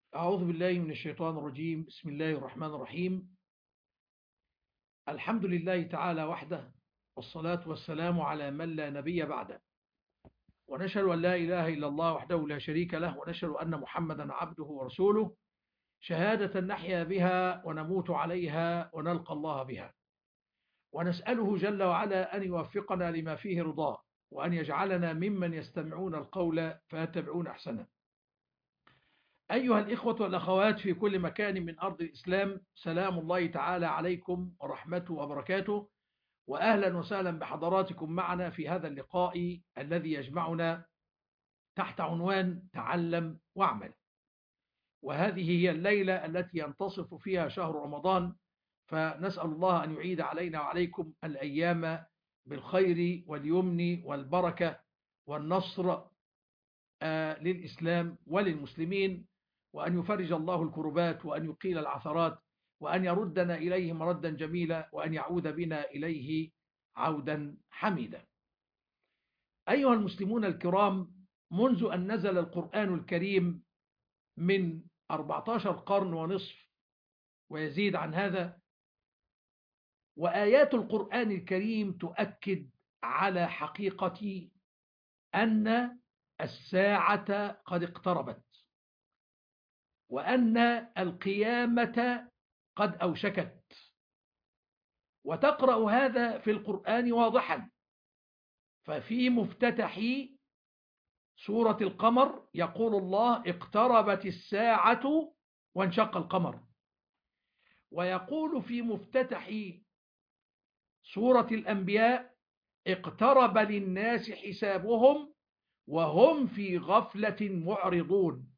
أعوذ بالله من الشيطان الرجيم. بسم الله الرحمن الرحيم. الحمد لله تعالى وحده، والصلاة والسلام على من لا نبي بعده، ونشهد أن لا إله إلا الله وحده لا شريك له، ونشهد أن محمدا عبده ورسوله، شهادة نحيا بها ونموت عليها ونلقى الله بها، ونسأله جل وعلا أن يوفقنا لما فيه رضاه، وأن يجعلنا ممن يستمعون القول فيتبعون أحسنه. أيها الإخوة والأخوات في كل مكان من أرض الإسلام، سلام الله تعالى عليكم ورحمته وبركاته، وأهلا وسهلا بحضراتكم معنا في هذا اللقاء الذي يجمعنا تحت عنوان تعلم واعمل. وهذه هي الليلة التي ينتصف فيها شهر رمضان، فنسأل الله أن يعيد علينا وعليكم الأيام بالخير واليمن والبركة والنصر للإسلام وللمسلمين، وأن يفرج الله الكربات، وأن يقيل العثرات، وأن يردنا إليه مردا جميلا، وأن يعود بنا إليه عودا حميدا. أيها المسلمون الكرام، منذ أن نزل القرآن الكريم من 14 قرن ونصف ويزيد عن هذا، وآيات القرآن الكريم تؤكد على حقيقة أن الساعة قد اقتربت، وأن القيامة قد أوشكت. وتقرأ هذا في القرآن واضحا، ففي مفتتح سورة القمر يقول الله: اقتربت الساعة وانشق القمر. ويقول في مفتتح سورة الأنبياء: اقترب للناس حسابهم وهم في غفلة معرضون.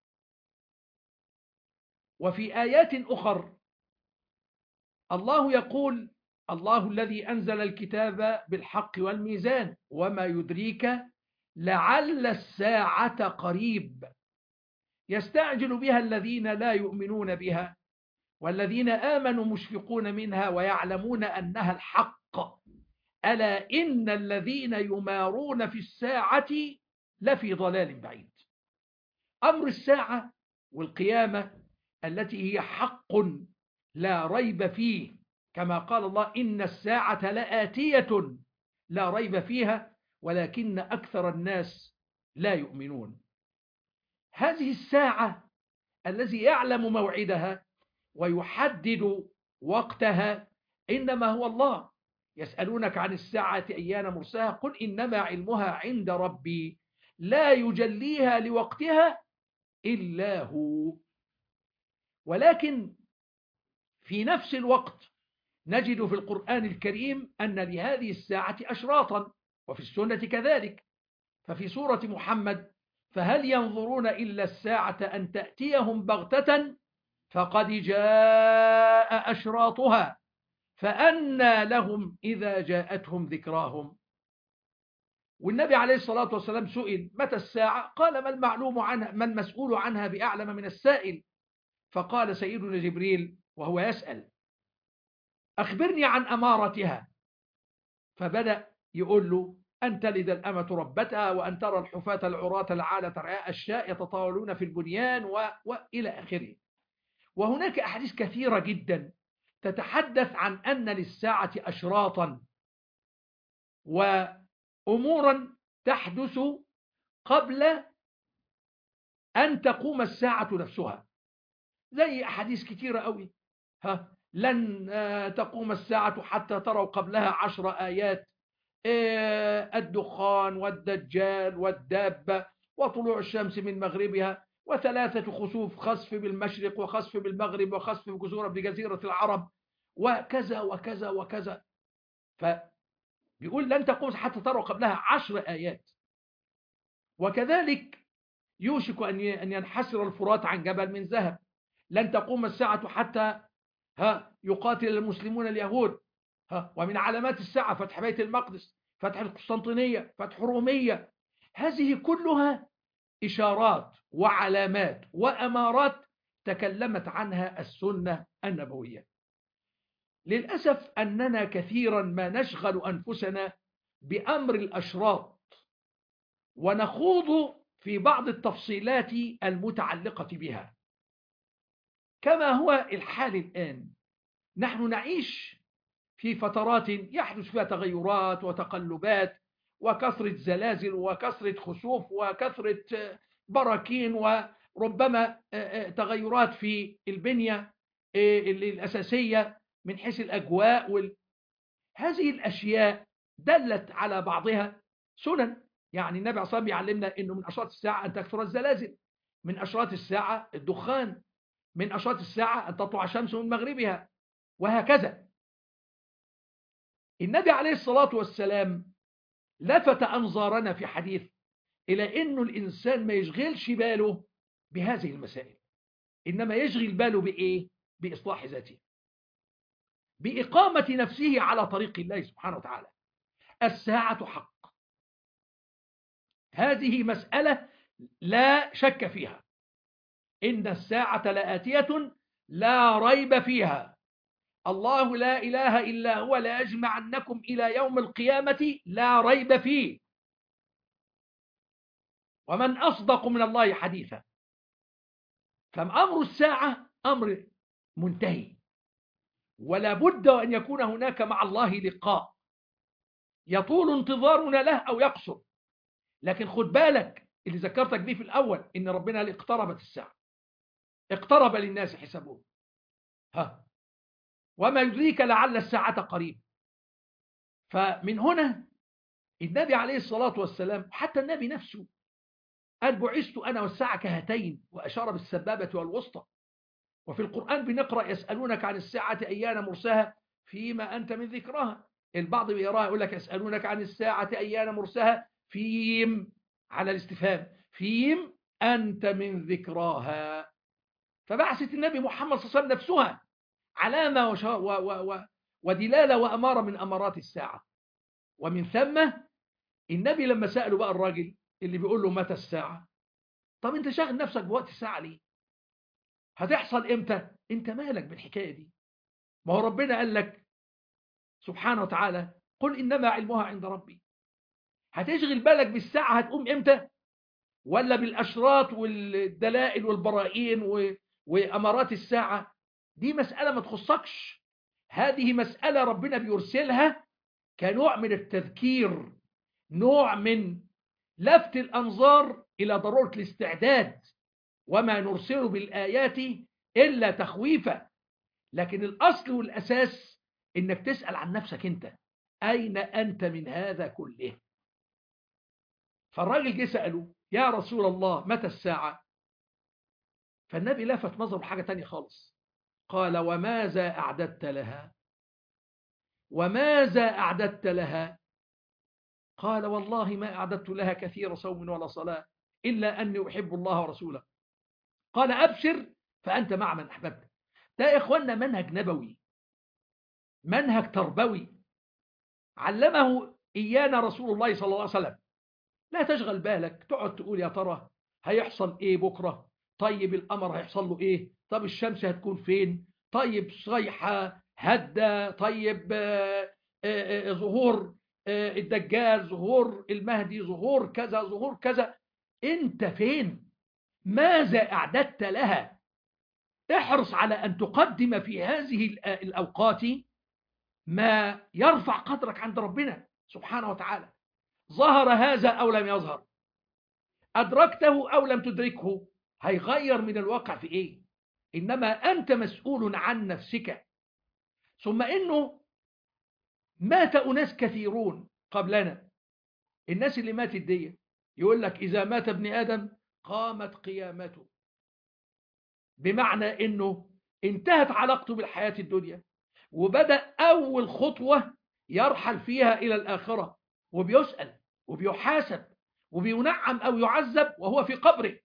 وفي آيات أخر الله يقول: الله الذي أنزل الكتاب بالحق والميزان وما يدريك لعل الساعة قريب يستعجل بها الذين لا يؤمنون بها والذين آمنوا مشفقون منها ويعلمون أنها الحق ألا إن الذين يمارون في الساعة لفي ضلال بعيد. أمر الساعة والقيامة التي هي حق لا ريب فيه، كما قال الله: إن الساعة لآتية لا ريب فيها ولكن أكثر الناس لا يؤمنون. هذه الساعة الذي يعلم موعدها ويحدد وقتها إنما هو الله. يسألونك عن الساعة أيان مرساها قل إنما علمها عند ربي لا يجليها لوقتها إلا هو. ولكن في نفس الوقت نجد في القرآن الكريم أن لهذه الساعة أشراطا، وفي السنة كذلك. ففي سورة محمد: فهل ينظرون إلا الساعة أن تأتيهم بغتة فقد جاء أشراطها فأنى لهم إذا جاءتهم ذكراهم. والنبي عليه الصلاة والسلام سئل: متى الساعة؟ قال: ما المعلوم عنها، ما المسؤول عنها بأعلم من السائل. فقال سيدنا جبريل وهو يسأل: أخبرني عن أمارتها. فبدأ يقول له: أن تلد الأمة ربتها، وأن ترى الحفاة العراة العالة رعاء الشاء يتطاولون في البنيان وإلى آخره. وهناك أحاديث كثيرة جدا تتحدث عن أن للساعة أشراطا وأمورا تحدث قبل أن تقوم الساعة نفسها، زي أحاديث كثيرة قوي. لن تقوم الساعة حتى تروا قبلها 10 آيات: الدخان والدجال والدابة وطلوع الشمس من مغربها وثلاثة خسوف، خسف بالمشرق وخسف بالمغرب وخسف بجزيرة العرب وكذا وكذا وكذا. فبيقول لن تقوم حتى تروا قبلها 10 آيات. وكذلك يوشك أن ينحسر الفرات عن جبل من ذهب. لن تقوم الساعة حتى يقاتل المسلمون اليهود. ومن علامات الساعة فتح بيت المقدس، فتح القسطنطينية، فتح رومية. هذه كلها إشارات وعلامات وأمارات تكلمت عنها السنة النبوية. للأسف أننا كثيرا ما نشغل أنفسنا بأمر الأشراط ونخوض في بعض التفصيلات المتعلقة بها، كما هو الحال الآن. نحن نعيش في فترات يحدث فيها تغيرات وتقلبات وكثرة زلازل وكثرة خسوف وكثرة براكين، وربما تغيرات في البنية الأساسية من حيث الأجواء. هذه الأشياء دلت على بعضها سنن. يعني النبي عليه الصلاة والسلام يعلمنا أنه من أشراط الساعة أن تكثر الزلازل، من أشراط الساعة الدخان، من أشراط الساعة أن تطلع الشمس من مغربها، وهكذا. النبي عليه الصلاة والسلام لفت أنظارنا في حديث إلى أنه الإنسان ما يشغلش باله بهذه المسائل، إنما يشغل باله بإيه؟ بإصلاح ذاته، بإقامة نفسه على طريق الله سبحانه وتعالى. الساعة حق، هذه مسألة لا شك فيها، إن الساعة لآتية لا ريب فيها. الله لا إله إلا هو لا يجمعنكم إلى يوم القيامة لا ريب فيه، ومن أصدق من الله حديثا. فأمر الساعة أمر منتهي، ولا بد أن يكون هناك مع الله لقاء يطول انتظارنا له أو يقصر. لكن خد بالك اللي ذكرتك به في الأول، إن ربنا قال اقتربت الساعة، اقترب للناس حسابهم، وما يدريك لعل الساعة قريب. فمن هنا النبي عليه الصلاة والسلام، حتى النبي نفسه قال بعثت أنا والساعة كهاتين، وأشار بالسبابة والوسطى. وفي القرآن بنقرأ يسألونك عن الساعة أيان مرساها فيما أنت من ذكرها. البعض بيراها يقول لك يسألونك عن الساعة أيان مرساها فيم على الاستفهام، فيم أنت من ذكراها. فبعثت النبي محمد صلى الله عليه وسلم نفسها علامة ودلالة وأمارة من أمارات الساعة. ومن ثم النبي لما سأله بقى الراجل اللي بيقول له متى الساعة، طب انت شاغل نفسك بوقت الساعة ليه؟ هتحصل امتى؟ انت مالك بالحكاية دي؟ ما هو ربنا قال لك سبحانه وتعالى قل إنما علمها عند ربي. هتشغل بالك بالساعة هتقوم امتى؟ ولا بالأشراط والدلائل والبراهين وأمارات الساعة؟ دي مسألة ما تخصكش. هذه مسألة ربنا بيرسلها كنوع من التذكير، نوع من لفت الأنظار إلى ضرورة الاستعداد. وما نرسل بالآيات إلا تخويفا. لكن الأصل والأساس إنك تسأل عن نفسك أنت، أين أنت من هذا كله؟ فالراجل جه سأله يا رسول الله متى الساعة؟ فالنبي لفت نظره حاجة تانية خالص، قال وماذا أعددت لها؟ وماذا أعددت لها؟ قال والله ما أعددت لها كثير صوم ولا صلاة إلا أني أحب الله ورسوله. قال أبشر فأنت مع من أحببت. ده يا إخواننا منهج نبوي، منهج تربوي علمه إيانا رسول الله صلى الله عليه وسلم. لا تشغل بالك تقعد تقول يا ترى هيحصل إيه بكرة، طيب القمر هيحصل له إيه، طب الشمس هتكون فين، طيب صيحة هدى، طيب ظهور الدجال، ظهور المهدي، ظهور كذا، ظهور كذا. انت فين؟ ماذا أعددت لها؟ احرص على أن تقدم في هذه الأوقات ما يرفع قدرك عند ربنا سبحانه وتعالى. ظهر هذا أو لم يظهر، أدركته أو لم تدركه، هيغير من الواقع في إيه؟ إنما أنت مسؤول عن نفسك. ثم إنه مات أناس كثيرون قبلنا. الناس اللي ماتت دي يقول لك إذا مات ابن آدم قامت قيامته، بمعنى إنه انتهت علاقته بالحياة الدنيا، وبدأ أول خطوة يرحل فيها إلى الآخرة، وبيسأل وبيحاسب وبينعم أو يعذب وهو في قبره.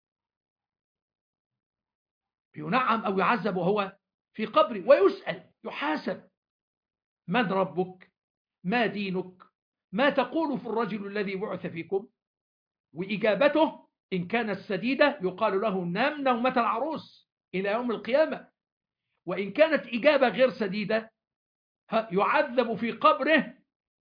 بينعم أو يعذب وهو في قبره، ويسأل يحاسب من ربك، ما دينك، ما تقول في الرجل الذي بعث فيكم. وإجابته إن كانت سديدة يقال له نام نومة العروس إلى يوم القيامة، وإن كانت إجابة غير سديدة يعذب في قبره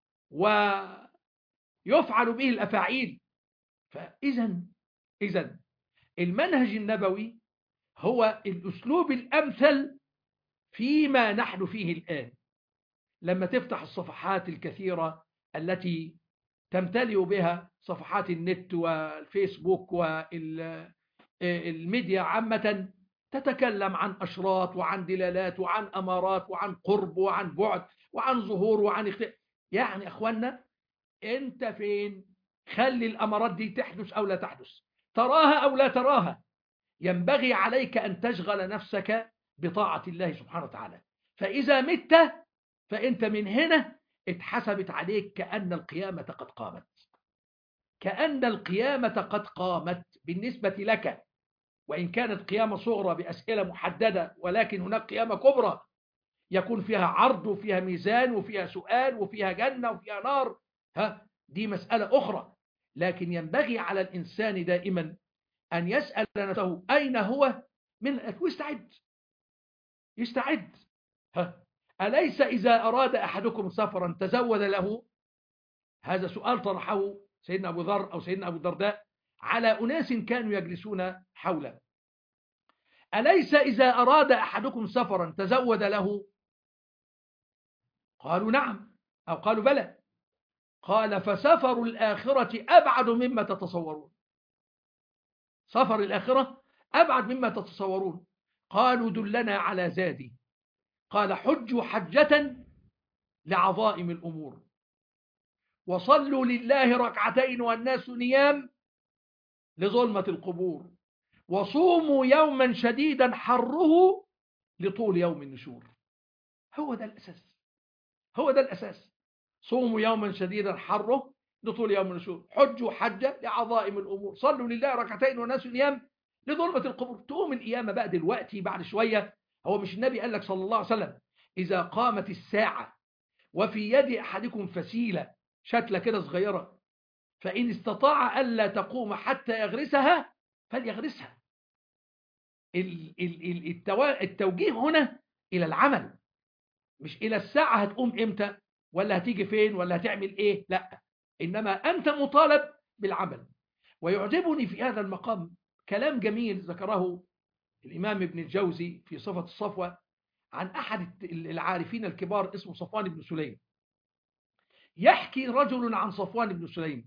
ويفعل به الأفاعيل. فإذا المنهج النبوي هو الأسلوب الأمثل فيما نحن فيه الآن. لما تفتح الصفحات الكثيرة التي تمتلئ بها صفحات النت والفيسبوك والميديا عامة، تتكلم عن أشراط وعن دلالات وعن أمارات وعن قرب وعن بعد وعن ظهور وعن يعني أخوانا، أنت فين؟ خلي الأمارات دي تحدث أو لا تحدث، تراها أو لا تراها. ينبغي عليك أن تشغل نفسك بطاعة الله سبحانه وتعالى. فإذا مت فأنت من هنا اتحسبت عليك كأن القيامة قد قامت، كأن القيامة قد قامت بالنسبة لك، وإن كانت قيامة صغرى بأسئلة محددة، ولكن هناك قيامة كبرى يكون فيها عرض وفيها ميزان وفيها سؤال وفيها جنة وفيها نار، دي مسألة أخرى. لكن ينبغي على الإنسان دائما أن يسأل نفسه أين هو من يستعد. أليس إذا أراد أحدكم سفرا تزود له؟ هذا سؤال طرحه سيدنا أبو ذر أو سيدنا أبو الدرداء على أناس كانوا يجلسون حوله. أليس إذا أراد أحدكم سفرا تزود له؟ قالوا نعم، أو قالوا بلى. قال فسفر الآخرة أبعد مما تتصورون. سفر الآخرة أبعد مما تتصورون. قالوا دلنا على زادي. قال حجوا حجة لعظائم الأمور، وصلوا لله ركعتين والناس نيام لظلمة القبور، وصوموا يوما شديدا حره لطول يوم النشور. هو ده الأساس، هو ده الأساس. صوموا يوما شديدا حره لطول يوم النشور، حجوا حجة لعظائم الأمور، صلوا لله ركعتين والناس نيام لظلمة القبور. تقوم القيامة بقى دلوقتي بعد شوية. هو مش النبي قال لك صلى الله عليه وسلم إذا قامت الساعة وفي يد أحدكم فسيلة، شتلة كده صغيرة، فإن استطاع ألا تقوم حتى يغرسها فليغرسها. التوجيه هنا إلى العمل، مش إلى الساعة هتقوم إمتى ولا هتيجي فين ولا هتعمل إيه، لا، إنما أنت مطالب بالعمل. ويعجبني في هذا المقام كلام جميل ذكره الإمام ابن الجوزي في صفة الصفوة عن أحد العارفين الكبار اسمه صفوان بن سليم. يحكي رجل عن صفوان بن سليم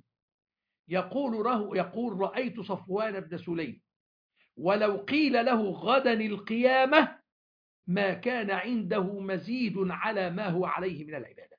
يقول رأيت صفوان بن سليم ولو قيل له غدا القيامة ما كان عنده مزيد على ما هو عليه من العبادة.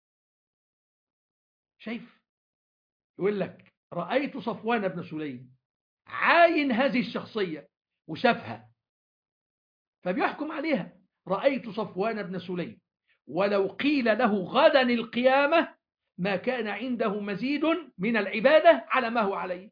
شايف؟ يقول لك رأيت صفوان بن سليم، عاين هذه الشخصية وشافها فبيحكم عليها. رأيت صفوان بن سليم ولو قيل له غدا القيامة ما كان عنده مزيد من العبادة على ما هو عليه.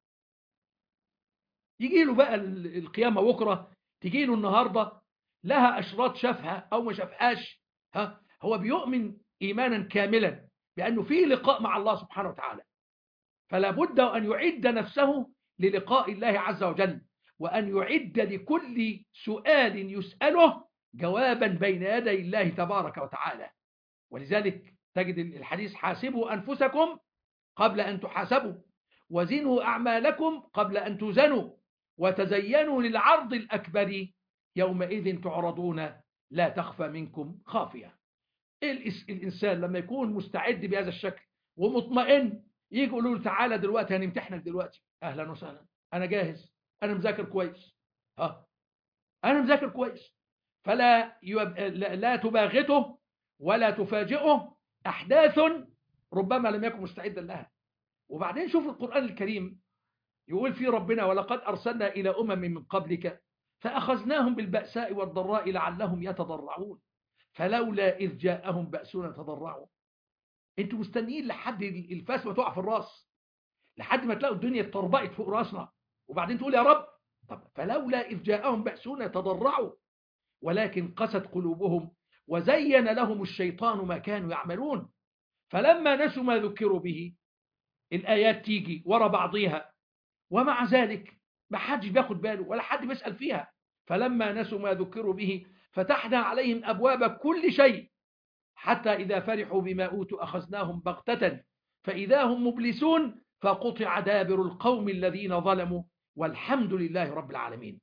يجي له بقى القيامة بكرة، تجي له النهاردة، لها أشراط شافها أو ما شافهاش، هو بيؤمن إيمانا كاملا بأنه في لقاء مع الله سبحانه وتعالى، فلا بد أن يعد نفسه للقاء الله عز وجل، وأن يعد لكل سؤال يسأله جوابا بين يدي الله تبارك وتعالى. ولذلك تجد الحديث حاسبوا أنفسكم قبل أن تحاسبوا، وزنوا أعمالكم قبل أن توزنوا، وتزينوا للعرض الأكبر يومئذ تعرضون لا تخفى منكم خافية. الإنسان لما يكون مستعد بهذا الشكل ومطمئن، يجي يقولوا له تعالى دلوقتي هنمتحنك دلوقتي، أهلا وسهلا، أنا جاهز، أنا مذاكر كويس، أنا مذاكر كويس. فلا لا تباغته ولا تفاجئه أحداث ربما لم يكن مستعدا لها. وبعدين شوف القرآن الكريم يقول فيه ربنا ولقد أرسلنا إلى أمم من قبلك فأخذناهم بالبأساء والضراء لعلهم يتضرعون فلولا إذ جاءهم بأسنا تضرعوا. انتوا مستنيين لحد الفاس ما تقع في الراس، لحد ما تلاقوا الدنيا اتطربقت فوق راسنا وبعدين تقول يا رب. طب فلولا إذ جاءهم بأسنا تضرعوا ولكن قست قلوبهم وزين لهم الشيطان ما كانوا يعملون فلما نسوا ما ذكروا به، الآيات تيجي ورا بعضيها ومع ذلك ما حدش بياخد باله ولا حد بيسأل فيها. فلما نسوا ما ذكروا به فتحنا عليهم أبواب كل شيء حتى إذا فرحوا بما أوتوا أخذناهم بغتة فإذا هم مبلسون فقطع دابر القوم الذين ظلموا والحمد لله رب العالمين.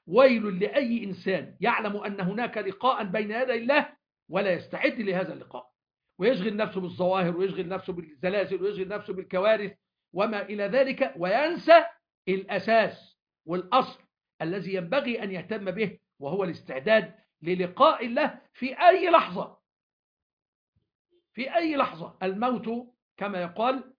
ويل لأي إنسان يعلم أن هناك لقاء بين يدي الله ولا يستعد لهذا اللقاء، ويشغل نفسه بالظواهر، ويشغل نفسه بالزلازل، ويشغل نفسه بالكوارث وما إلى ذلك، وينسى الأساس والأصل الذي ينبغي أن يهتم به، وهو الاستعداد للقاء الله في أي لحظة. في أي لحظة. الموت كما يقال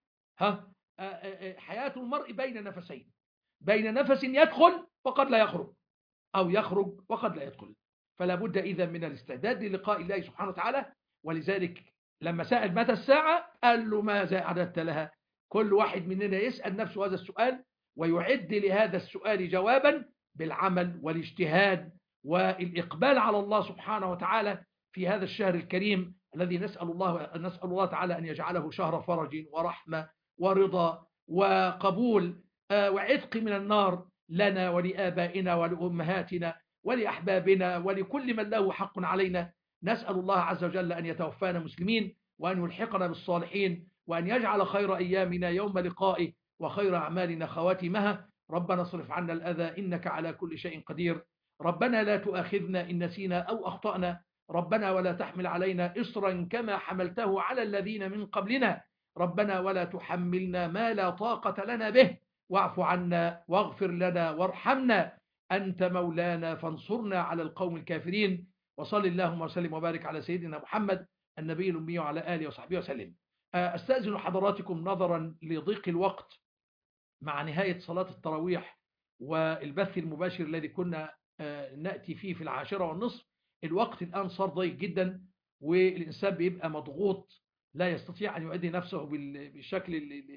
حياة المرء بين نفسين، بين نفس يدخل وقد لا يخرج، أو يخرج وقد لا يدخل. فلا بد إذا من الاستعداد للقاء الله سبحانه وتعالى. ولذلك لما سأل متى الساعة قال له ماذا أعددت لها. كل واحد مننا يسأل نفسه هذا السؤال، ويعد لهذا السؤال جوابا بالعمل والاجتهاد والإقبال على الله سبحانه وتعالى في هذا الشهر الكريم الذي نسأل الله تعالى أن يجعله شهر فرج ورحمة ورضا وقبول وعتق من النار لنا ولآبائنا ولأمهاتنا ولأحبابنا ولكل من له حق علينا. نسأل الله عز وجل أن يتوفانا مسلمين، وأن يلحقنا بالصالحين، وأن يجعل خير أيامنا يوم لقائه، وخير أعمالنا خواتمها. ربنا اصرف عنا الأذى إنك على كل شيء قدير. ربنا لا تؤاخذنا إن نسينا أو أخطأنا. ربنا ولا تحمل علينا إصرا كما حملته على الذين من قبلنا. ربنا ولا تحملنا ما لا طاقة لنا به. واعف عنا واغفر لنا وارحمنا، أنت مولانا فانصرنا على القوم الكافرين. وصل اللهم وسلم وبارك على سيدنا محمد النبي الأمي وعلى آله وصحبه وسلم. أستأذن حضراتكم نظرا لضيق الوقت مع نهاية صلاة التراويح والبث المباشر الذي كنا نأتي فيه في 10:30. الوقت الآن صار ضيق جدا، والإنسان بيبقى مضغوط، لا يستطيع أن يؤدي نفسه بالشكل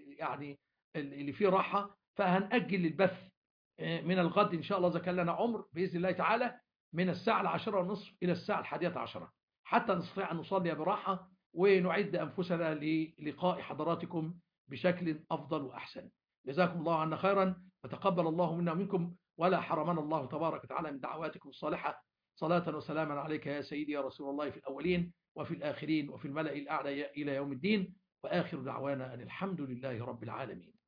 اللي فيه راحة. فهنأجل البث من الغد إن شاء الله إذا كان لنا عمر بإذن الله تعالى، من الساعة 10:30 إلى الساعة 11:10، حتى نستطيع أن نصلي براحة ونعد أنفسنا للقاء حضراتكم بشكل أفضل وأحسن. جزاكم الله عنا خيرا، وتقبل الله منا ومنكم، ولا حرمنا الله تبارك وتعالى من دعواتكم الصالحة. صلاة وسلاما عليك يا سيدي يا رسول الله في الأولين وفي الآخرين وفي الملأ الأعلى إلى يوم الدين. وآخر دعوانا أن الحمد لله رب العالمين.